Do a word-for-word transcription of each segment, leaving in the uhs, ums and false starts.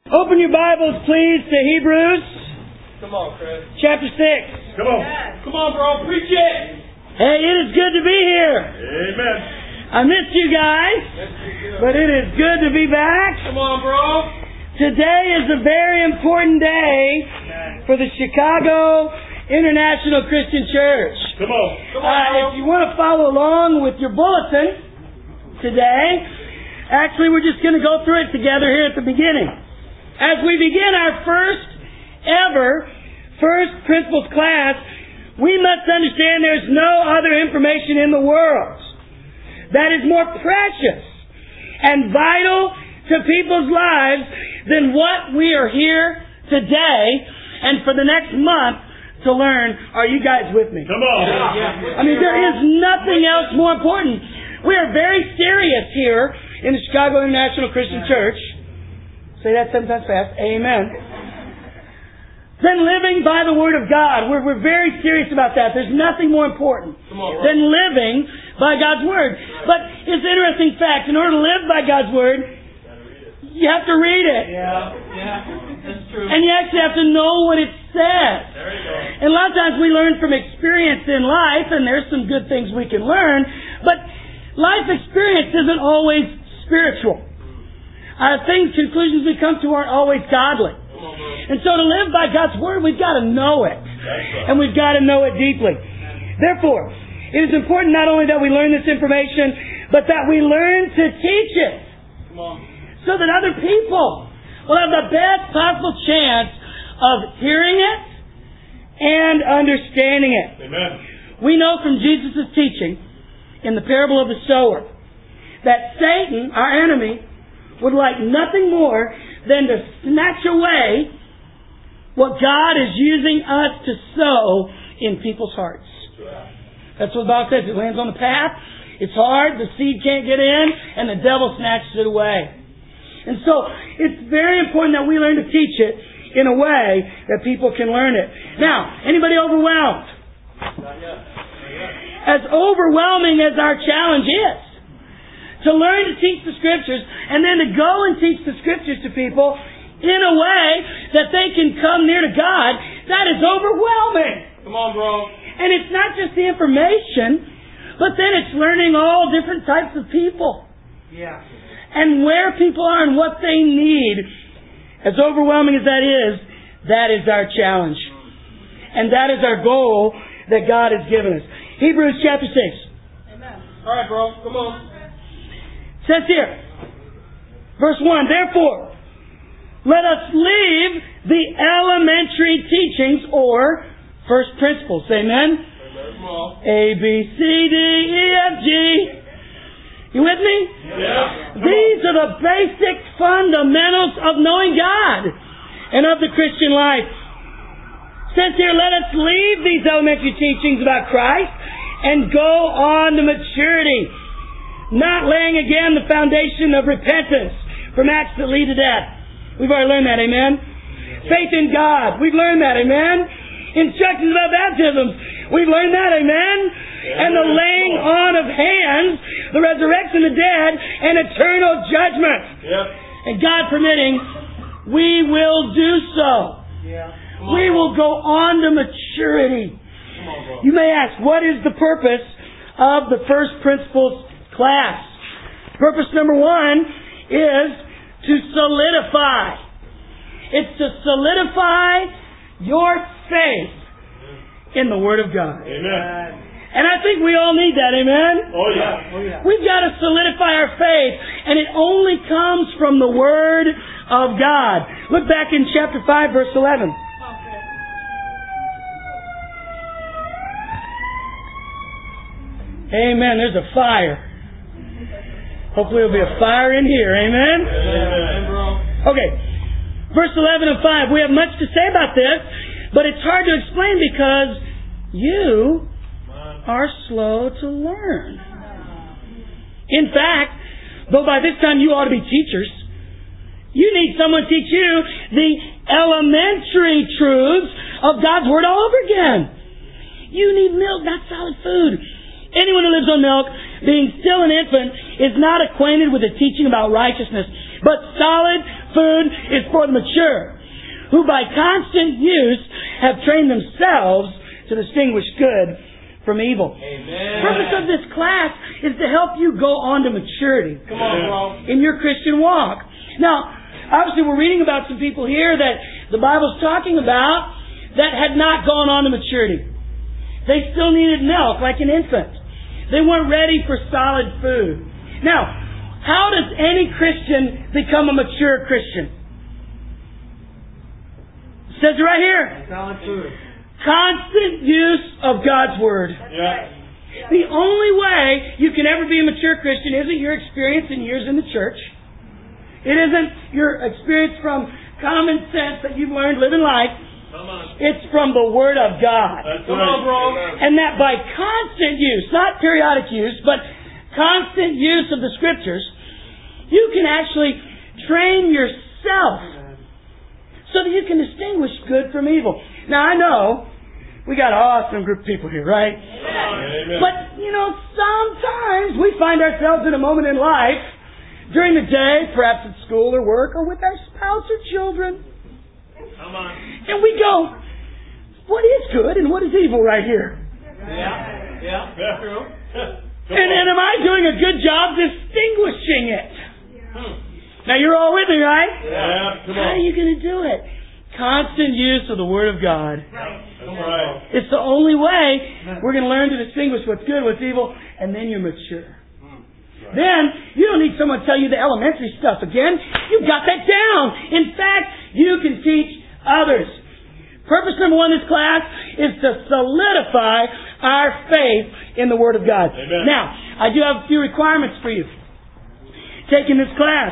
Open your Bibles, please, to Hebrews. Come on, Chris. Chapter six. Come on. Yes. Come on, bro. Preach it. Hey, it is good to be here. Amen. I missed you guys, but it is good to be back. Come on, bro. Today is a very important day for the Chicago International Christian Church. Come on. Come on, uh, bro. If you want to follow along with your bulletin today, actually we're just going to go through it together here at the beginning. As we begin our first ever First Principles class, we must understand there's no other information in the world that is more precious and vital to people's lives than what we are here today and for the next month to learn. Are you guys with me? Come on. I mean, there is nothing else more important. We are very serious here in the Chicago International Christian Church. Say that seven times fast. Amen. Then living by the Word of God. We're, we're very serious about that. There's nothing more important on, than living by God's Word. But it's an interesting fact. In order to live by God's Word, you have to read it. Yeah, yeah, that's true. And you actually have to know what it says. There you go. And a lot of times we learn from experience in life, and there's some good things we can learn, but life experience isn't always spiritual. Uh, things, conclusions we come to aren't always godly. And so to live by God's Word, we've got to know it. And we've got to know it deeply. Therefore, it is important not only that we learn this information, but that we learn to teach it. So that other people will have the best possible chance of hearing it and understanding it. Amen. We know from Jesus' teaching in the parable of the sower that Satan, our enemy, would like nothing more than to snatch away what God is using us to sow in people's hearts. That's what the Bible says. It lands on the path. It's hard. The seed can't get in, and the devil snatches it away. And so it's very important that we learn to teach it in a way that people can learn it. Now, anybody overwhelmed? As overwhelming as our challenge is, to learn to teach the Scriptures and then to go and teach the Scriptures to people in a way that they can come near to God, that is overwhelming. Come on, bro. And it's not just the information, but then it's learning all different types of people. Yeah. And where people are and what they need. As overwhelming as that is, that is our challenge. And that is our goal that God has given us. Hebrews chapter six. Amen. All right, bro. Come on. Says here, verse one, therefore, let us leave the elementary teachings or first principles. Amen? A, B, C, D, E, F, G. You with me? Yeah. These are the basic fundamentals of knowing God and of the Christian life. Says here, let us leave these elementary teachings about Christ and go on to maturity. Not laying again the foundation of repentance from acts that lead to death. We've already learned that, amen? Faith in God. We've learned that, amen? Instructions about baptisms. We've learned that, amen? And the laying on of hands, the resurrection of the dead, and eternal judgment. Yep. And God permitting, we will do so. Yeah. We will go on to maturity. Come on, bro. You may ask, what is the purpose of the first principles class? Purpose number one is to solidify. It's to solidify your faith in the Word of God. Amen. And I think we all need that, amen? Oh yeah. Oh yeah. We've got to solidify our faith, and it only comes from the Word of God. Look back in chapter five, verse eleven. Amen. There's a fire. Hopefully there'll be a fire in here. Amen? Amen. Okay. Verse eleven of five. We have much to say about this, but it's hard to explain because you are slow to learn. In fact, though by this time you ought to be teachers, you need someone to teach you the elementary truths of God's Word all over again. You need milk, not solid food. Anyone who lives on milk, being still an infant, is not acquainted with the teaching about righteousness. But solid food is for the mature, who by constant use have trained themselves to distinguish good from evil. Amen. The purpose of this class is to help you go on to maturity. Come on, bro. In your Christian walk. Now, obviously we're reading about some people here that the Bible's talking about that had not gone on to maturity. They still needed milk like an infant. They weren't ready for solid food. Now, how does any Christian become a mature Christian? It says it right here. Solid food. Constant use of God's Word. Yeah. The only way you can ever be a mature Christian isn't your experience in years in the church. It isn't your experience from common sense that you've learned living life. Come on. It's from the Word of God. That's Come on, bro. And that by constant use, not periodic use, but constant use of the Scriptures, you can actually train yourself so that you can distinguish good from evil. Now, I know we got an awesome group of people here, right? Amen. But, you know, sometimes we find ourselves in a moment in life, during the day, perhaps at school or work, or with our spouse or children, Come on. and we go, what is good and what is evil right here? Yeah. Yeah. Yeah. True. And, and am I doing a good job distinguishing it? Hmm. Now, you're all with me, right? Yeah. Come How are on. you going to do it? Constant use of the Word of God. That's right. It's the only way we're going to learn to distinguish what's good, what's evil, and then you mature. Then, you don't need someone to tell you the elementary stuff again. You've got that down. In fact, you can teach others. Purpose number one of this class is to solidify our faith in the Word of God. Amen. Now, I do have a few requirements for you. Taking this class.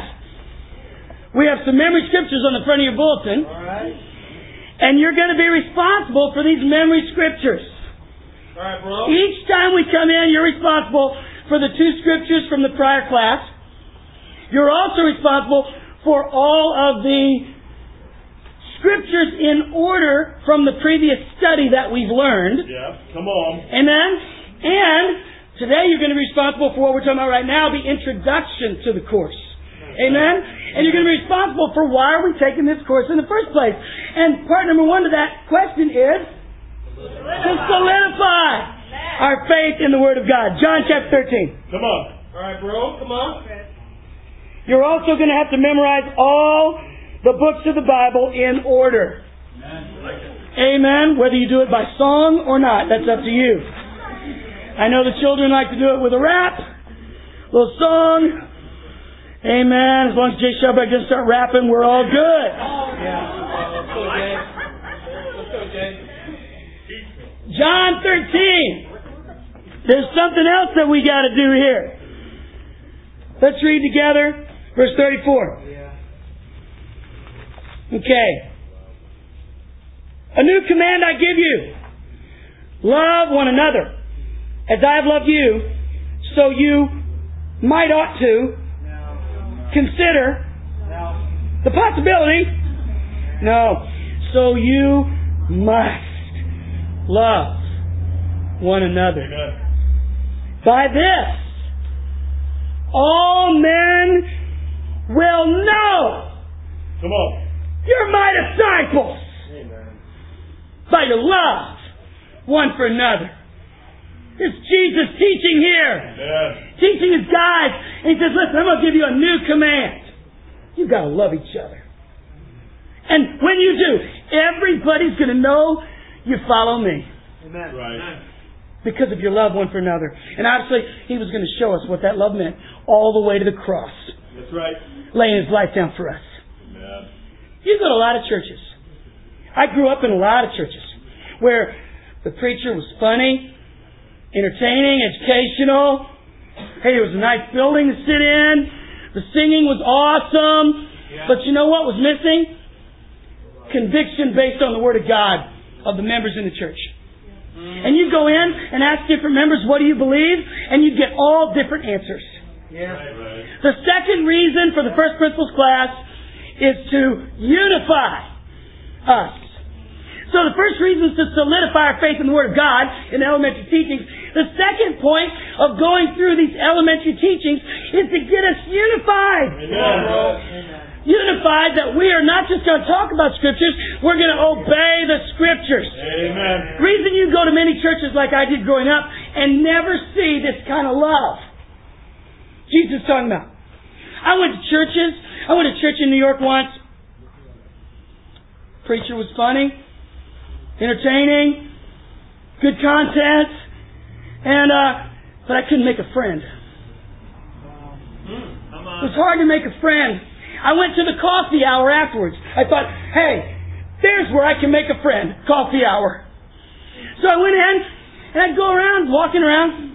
We have some memory scriptures on the front of your bulletin. All right. And you're going to be responsible for these memory scriptures. All right, bro. Each time we come in, you're responsible for the two scriptures from the prior class. You're also responsible for all of the scriptures in order from the previous study that we've learned. Yeah. Come on. Amen? And today you're going to be responsible for what we're talking about right now, the introduction to the course. Amen? And you're going to be responsible for why are we taking this course in the first place. And part number one to that question is to solidify our faith in the Word of God. John chapter thirteen. Come on. All right, bro. Come on. You're also going to have to memorize all the books of the Bible in order. Amen? Whether you do it by song or not, that's up to you. I know the children like to do it with a rap, a little song. Amen. As long as Jay Shelbeck doesn't start rapping, we're all good. John thirteen. There's something else that we got to do here. Let's read together verse thirty-four. Okay. A new command I give you. Love one another. As I have loved you, so you might ought to consider the possibility. No. So you must love one another. Amen. By this, all men will know Come on. you're my disciples. Amen. By your love one for another. It's Jesus teaching here. Amen. Teaching his guys. And he says, listen, I'm going to give you a new command. You've got to love each other. And when you do, everybody's going to know you follow me. Amen. Right. Because of your love one for another. And obviously, he was going to show us what that love meant all the way to the cross. That's right. Laying his life down for us. Amen. You go to a lot of churches. I grew up in a lot of churches where the preacher was funny, entertaining, educational. Hey, it was a nice building to sit in. The singing was awesome. Yeah. But you know what was missing? Conviction based on the Word of God of the members in the church. Mm. And you go in and ask different members, what do you believe? And you get all different answers. Yeah. Right, right. The second reason for the first principles class is to unify us. So the first reason is to solidify our faith in the Word of God in elementary teachings. The second point of going through these elementary teachings is to get us unified. Amen. Unified that we are not just going to talk about Scriptures, we're going to obey the Scriptures. Amen. Reason you go to many churches like I did growing up and never see this kind of love. Jesus is talking about. I went to churches. I went to church in New York once. Preacher was funny, entertaining, good content, and uh, but I couldn't make a friend. It was hard to make a friend. I went to the coffee hour afterwards. I thought, hey, there's where I can make a friend. Coffee hour. So I went in, and I'd go around, walking around.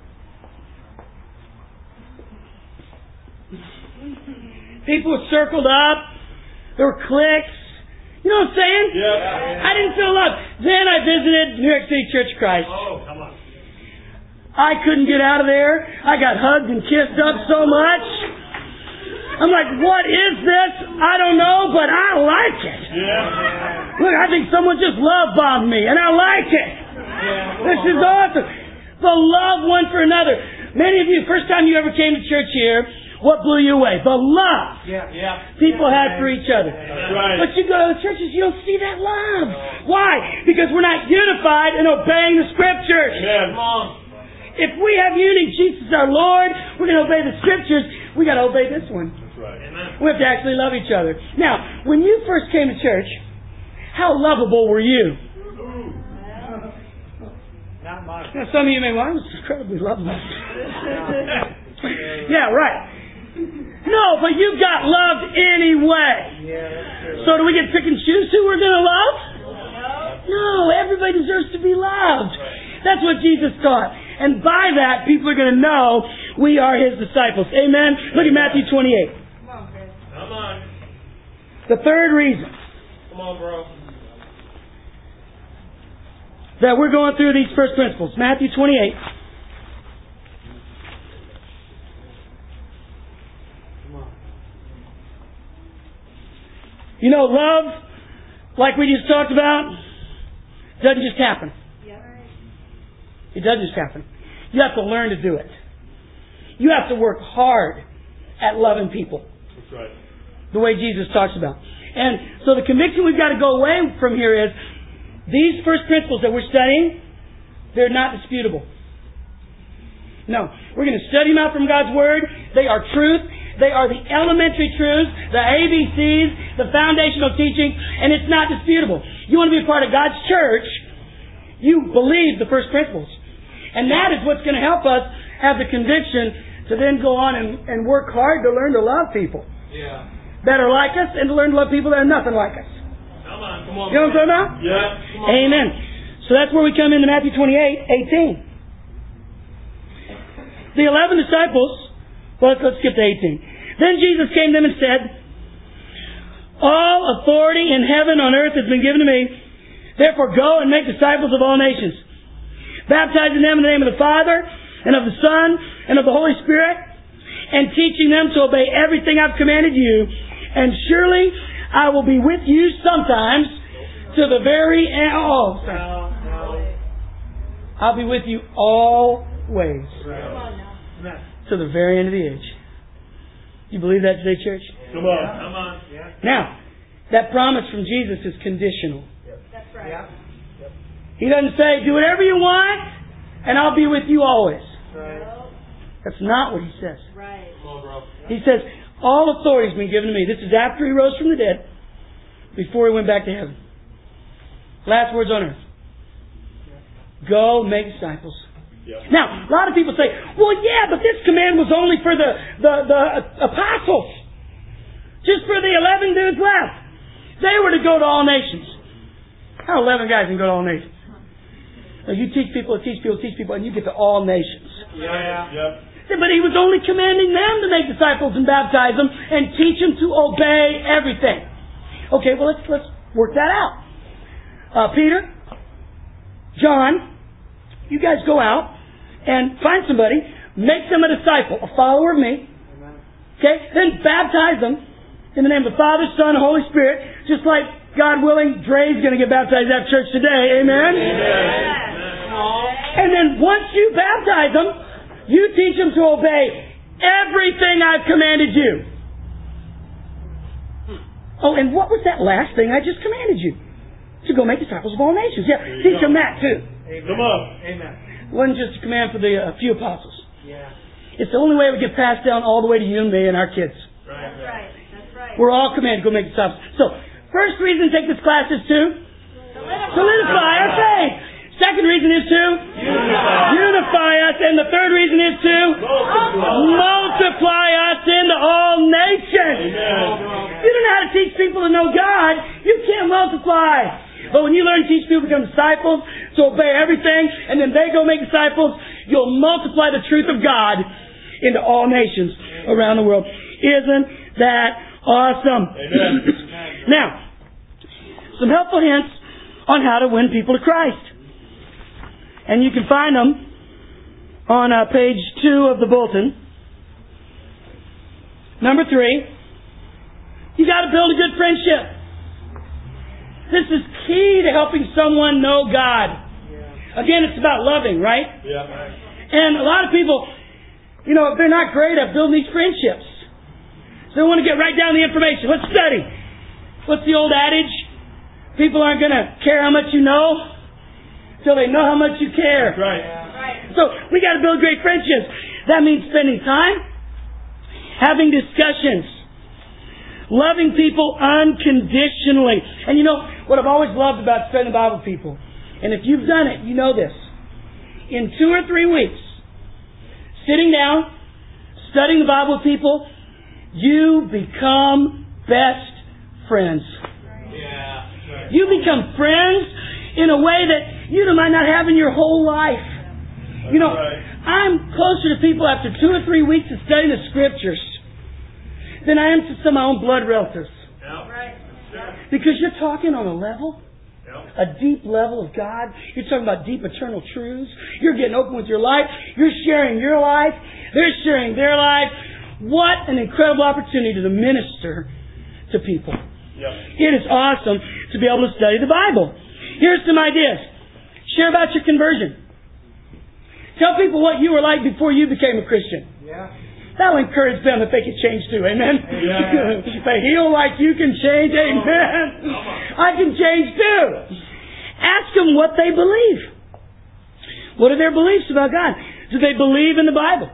People were circled up. There were cliques. You know what I'm saying? Yeah. I didn't feel love. Then I visited New York City Church of Christ. Oh, come on. I couldn't get out of there. I got hugged and kissed up so much. I'm like, what is this? I don't know, but I like it. Yeah. Look, I think someone just love bombed me, and I like it. Yeah. This is awesome. The love one for another. Many of you, first time you ever came to church here, what blew you away? The love Yeah. Yeah. people had for each other. That's right. But you go to the churches, you don't see that love. Why? Because we're not unified in obeying the Scriptures. Amen. If we have unity, Jesus is our Lord, we're going to obey the Scriptures, we got to obey this one. That's right. Amen. We have to actually love each other. Now, when you first came to church, how lovable were you? Not much. Now, some of you may, well, I was incredibly lovable. Yeah, right. No, but you got loved anyway. Yeah. So do we get to pick and choose who we're going to love? No, everybody deserves to be loved. That's what Jesus taught. And by that, people are going to know we are His disciples. Amen? Look at Matthew twenty-eight. Come on. The third reason Come on, bro. that we're going through these first principles. Matthew twenty-eight. You know, love, like we just talked about, doesn't just happen. It doesn't just happen. You have to learn to do it. You have to work hard at loving people. That's right. The way Jesus talks about. And so the conviction we've got to go away from here is, these first principles that we're studying, they're not disputable. No. We're going to study them out from God's Word. They are truth. They are the elementary truths, the A B Cs, the foundational teaching, and it's not disputable. You want to be a part of God's church, you believe the first principles. And that is what's going to help us have the conviction to then go on and, and work hard to learn to love people Yeah. that are like us and to learn to love people that are nothing like us. Come on. Come on. You know what I'm talking about? Yeah. Come on. Amen. So that's where we come into Matthew twenty-eight, eighteen. The eleven disciples, well, let's, let's skip to eighteen. Then Jesus came to them and said, all authority in heaven and on earth has been given to me. Therefore go and make disciples of all nations, baptizing them in the name of the Father and of the Son and of the Holy Spirit, and teaching them to obey everything I've commanded you. And surely I will be with you sometimes to the very end. Oh, I'll be with you always to the very end of the age. You believe that today, church? Come on. Come on. Yeah. Now, that promise from Jesus is conditional. That's right. Yeah. He doesn't say, do whatever you want, and I'll be with you always. Right. That's not what He says. Right. Come on, bro. He says, all authority has been given to me. This is after He rose from the dead, before He went back to heaven. Last words on earth. Go make disciples. Yeah. Now, a lot of people say, well, yeah, but this command was only for the, the, the apostles. Just for the eleven dudes left. They were to go to all nations. How eleven guys can go to all nations? Now, you teach people, teach people, teach people, and you get to all nations. Yeah. Yeah. But He was only commanding them to make disciples and baptize them and teach them to obey everything. Okay, well, let's, let's work that out. Uh, Peter, John, you guys go out and find somebody, make them a disciple, a follower of me. Okay? Then baptize them In the name of the Father, Son, and Holy Spirit. Just like, God willing, Dre's going to get baptized at church today. Amen? Amen. And then once you baptize them, you teach them to obey everything I've commanded you. Oh, and what was that last thing I just commanded you? To go make disciples of all nations. Yeah, teach them that too. Amen. Come on. Amen. It wasn't just a command for the uh, few apostles. Yeah. It's the only way we get passed down all the way to you and me and our kids. Right. That's right. That's right. We're all commanded to go make disciples. So, first reason to take this class is to Solidify. solidify our faith. Second reason is to Unify. unify us. And the third reason is to Multiply. multiply us into all nations. Amen. You don't know how to teach people to know God. You can't multiply. But when you learn to teach people to become disciples, to obey everything, and then they go make disciples, you'll multiply the truth of God into all nations around the world. Isn't that awesome? Amen. Now, some helpful hints on how to win people to Christ. And you can find them on uh, page two of the bulletin. Number three, you got to build a good friendship. This is key to helping someone know God. Again, it's about loving, right? Yeah. And a lot of people, you know, they're not great at building these friendships. So they want to get right down to the information. Let's study. What's the old adage? People aren't going to care how much you know till they know how much you care. Right. Right. So we got to build great friendships. That means spending time, having discussions, loving people unconditionally. And you know what I've always loved about studying the Bible with people, and if you've done it, you know this. In two or three weeks, sitting down, studying the Bible with people, you become best friends. Yeah. You become friends in a way that you might not have in your whole life. You know, right. I'm closer to people after two or three weeks of studying the Scriptures than I am to some of my own blood relatives. Yeah. Right. Because you're talking on a level, Yeah. a deep level of God. You're talking about deep eternal truths. You're getting open with your life. You're sharing your life. They're sharing their life. What an incredible opportunity to minister to people. Yep. It is awesome to be able to study the Bible. Here's some ideas. Share about your conversion. Tell people what you were like before you became a Christian. Yeah. That will encourage them that they can change too. Amen? Yeah. They heal like you can change. Amen. I can change too. Ask them what they believe. What are their beliefs about God? Do they believe in the Bible?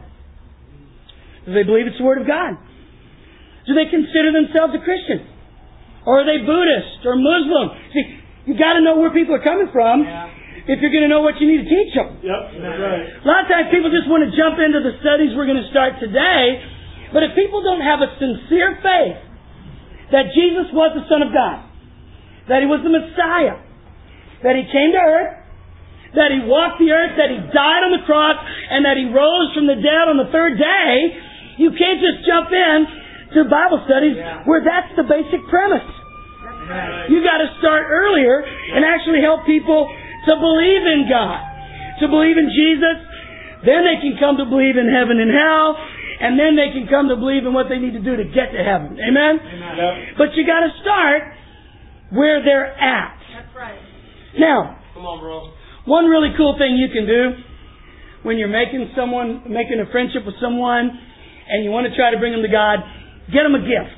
Do they believe it's the Word of God? Do they consider themselves a Christian? Or are they Buddhist or Muslim? See, you've got to know where people are coming from if you're going to know what you need to teach them. Yep. That's right. A lot of times people just want to jump into the studies we're going to start today, but if people don't have a sincere faith that Jesus was the Son of God, that He was the Messiah, that He came to earth, that He walked the earth, that He died on the cross, and that He rose from the dead on the third day, you can't just jump in to Bible studies where that's the basic premise. Right. You got to start earlier and actually help people to believe in God, to believe in Jesus. Then they can come to believe in heaven and hell, and then they can come to believe in what they need to do to get to heaven. Amen? Yep. But you got to start where they're at. That's right. Now, Come on, bro. one really cool thing you can do when you're making someone, making a friendship with someone, and you want to try to bring them to God, get them a gift.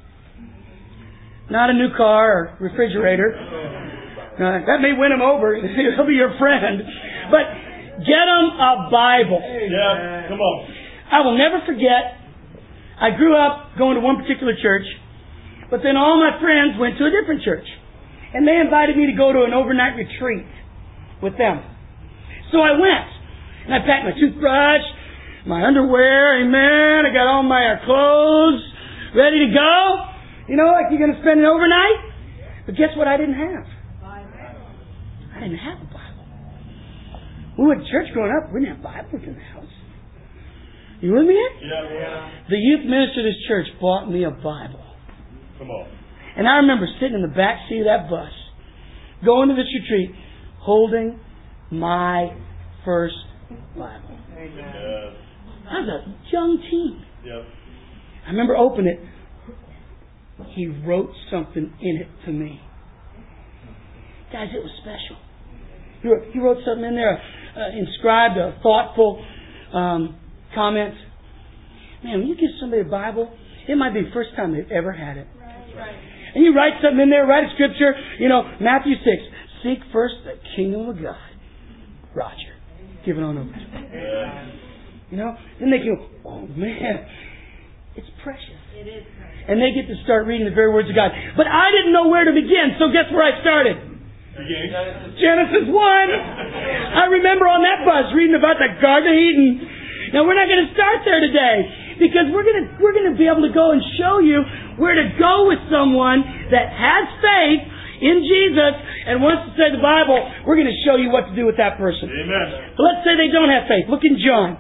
Not a new car or refrigerator. Uh, that may win them over. He'll be your friend. But get them a Bible. Yeah. Come on. I will never forget, I grew up going to one particular church, but then all my friends went to a different church. And they invited me to go to an overnight retreat with them. So I went. And I packed my toothbrush, my underwear, amen. I got all my clothes ready to go. You know, like you're going to spend an overnight? But guess what I didn't have? I didn't have a Bible. We went to church growing up. We didn't have Bibles in the house. You with me? Yeah. Yeah. The youth minister of this church bought me a Bible. Come on. And I remember sitting in the back seat of that bus, going to this retreat, holding my first Bible. Amen. I was a young teen. Yep. I remember opening it. He wrote something in it to me. Guys, it was special. He wrote, he wrote something in there, uh, inscribed a thoughtful um, comment. Man, when you give somebody a Bible, it might be the first time they've ever had it. Right, right. And you write something in there, write a scripture, you know, Matthew six, seek first the kingdom of God. Roger. Give it on over. You know? Then they go, oh man, it's precious. It is precious. And they get to start reading the very words of God. But I didn't know where to begin, so guess where I started? Again. Genesis one. I remember on that bus reading about the Garden of Eden. Now we're not going to start there today because we're going to we're going to be able to go and show you where to go with someone that has faith in Jesus and wants to study the Bible. We're going to show you what to do with that person. Amen. But let's say they don't have faith. Look in John.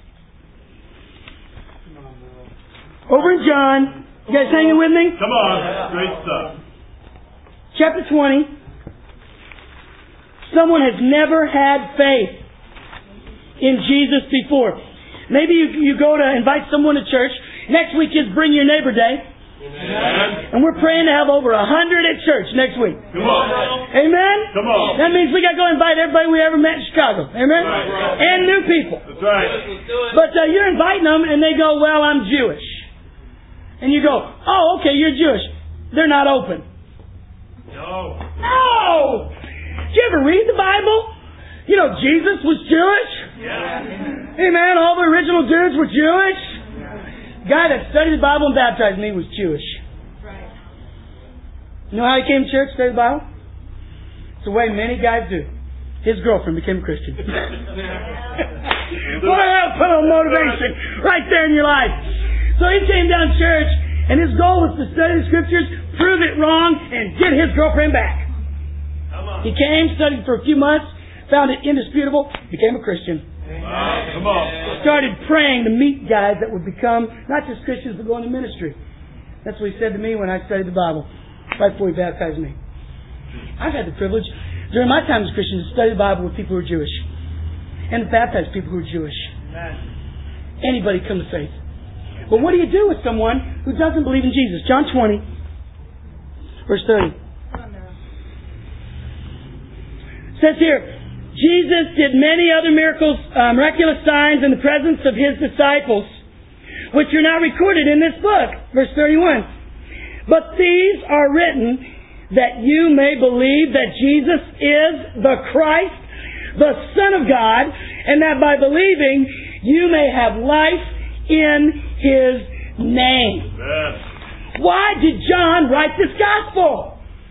Over in John. You guys hanging with me? Come on. Great stuff. Chapter twenty. Someone has never had faith in Jesus before. Maybe you, you go to invite someone to church. Next week is Bring Your Neighbor Day. Amen. And we're praying to have over a hundred at church next week. Come on. Amen? Come on. That means we got to go invite everybody we ever met in Chicago. Amen? Right, right. And new people. That's right. But uh, you're inviting them and they go, well, I'm Jewish. And you go, oh, okay, you're Jewish. They're not open. No. No! Did you ever read the Bible? You know, Jesus was Jewish. Yeah. Hey man, all the original dudes were Jewish. The guy that studied the Bible and baptized me was Jewish. Right. You know how he came to church, studied the Bible? It's the way many guys do. His girlfriend became a Christian. Boy, that'll put on motivation right there in your life. So he came down to church, and his goal was to study the Scriptures, prove it wrong, and get his girlfriend back. He came, studied for a few months, found it indisputable, became a Christian. Wow. Come on. Started praying to meet guys that would become not just Christians but go into ministry. That's what he said to me when I studied the Bible, right before he baptized me. I've had the privilege during my time as a Christian to study the Bible with people who are Jewish and to baptize people who are Jewish. Anybody come to faith. But what do you do with someone who doesn't believe in Jesus? John twenty, verse thirty. It says here, Jesus did many other miracles, uh, miraculous signs in the presence of His disciples, which are not recorded in this book. Verse thirty-one. But these are written that you may believe that Jesus is the Christ, the Son of God, and that by believing you may have life in His name. Amen. Why did John write this gospel?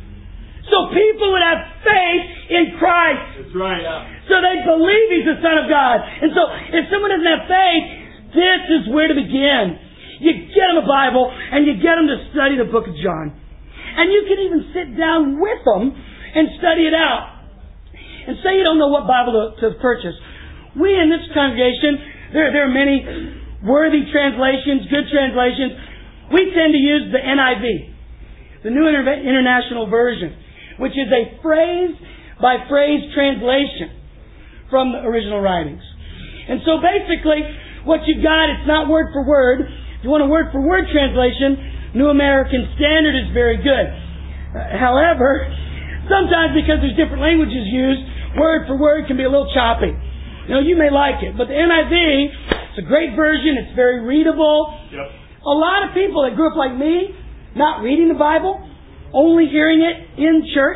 So people would have faith in Christ. That's right. So they believe He's the Son of God. And so if someone doesn't have faith, this is where to begin. You get them a Bible and you get them to study the book of John. And you can even sit down with them and study it out. And say you don't know what Bible to, to purchase. We in this congregation, there, there are many worthy translations, good translations. We tend to use the N I V, the New Inter- International Version, which is a phrase-by-phrase translation from the original writings. And so basically, what you've got, it's not word for word. If you want a word-for-word translation, New American Standard is very good. Uh, however, sometimes because there's different languages used, word for word can be a little choppy. You know, you may like it, but the N I V, it's a great version. It's very readable. Yep. A lot of people that grew up like me, not reading the Bible, only hearing it in church,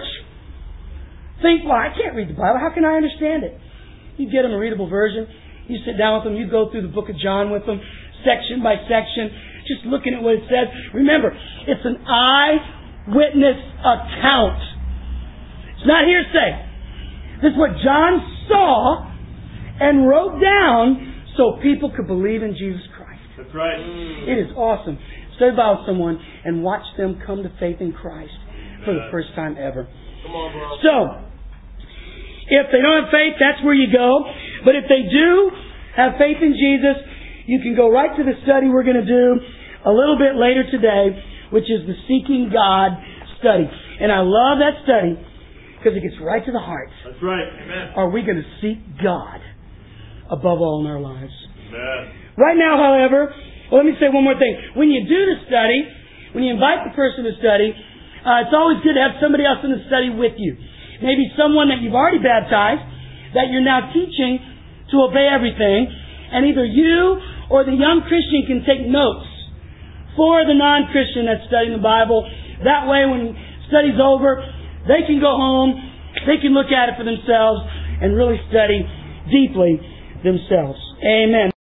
think, well, I can't read the Bible. How can I understand it? You get them a readable version. You sit down with them. You go through the book of John with them, section by section, just looking at what it says. Remember, it's an eyewitness account. It's not hearsay. This is what John saw and wrote down so people could believe in Jesus Christ. That's right. It is awesome. Study about someone and watch them come to faith in Christ for the first time ever. Come on, bro. So, if they don't have faith, that's where you go. But if they do have faith in Jesus, you can go right to the study we're going to do a little bit later today, which is the Seeking God study. And I love that study because it gets right to the heart. That's right. Amen. Are we going to seek God above all in our lives? Amen. Right now, however, well, let me say one more thing. When you do the study, when you invite the person to study, uh, it's always good to have somebody else in the study with you. Maybe someone that you've already baptized, that you're now teaching to obey everything, and either you or the young Christian can take notes for the non-Christian that's studying the Bible. That way, when study's over, they can go home, they can look at it for themselves, and really study deeply themselves. Amen.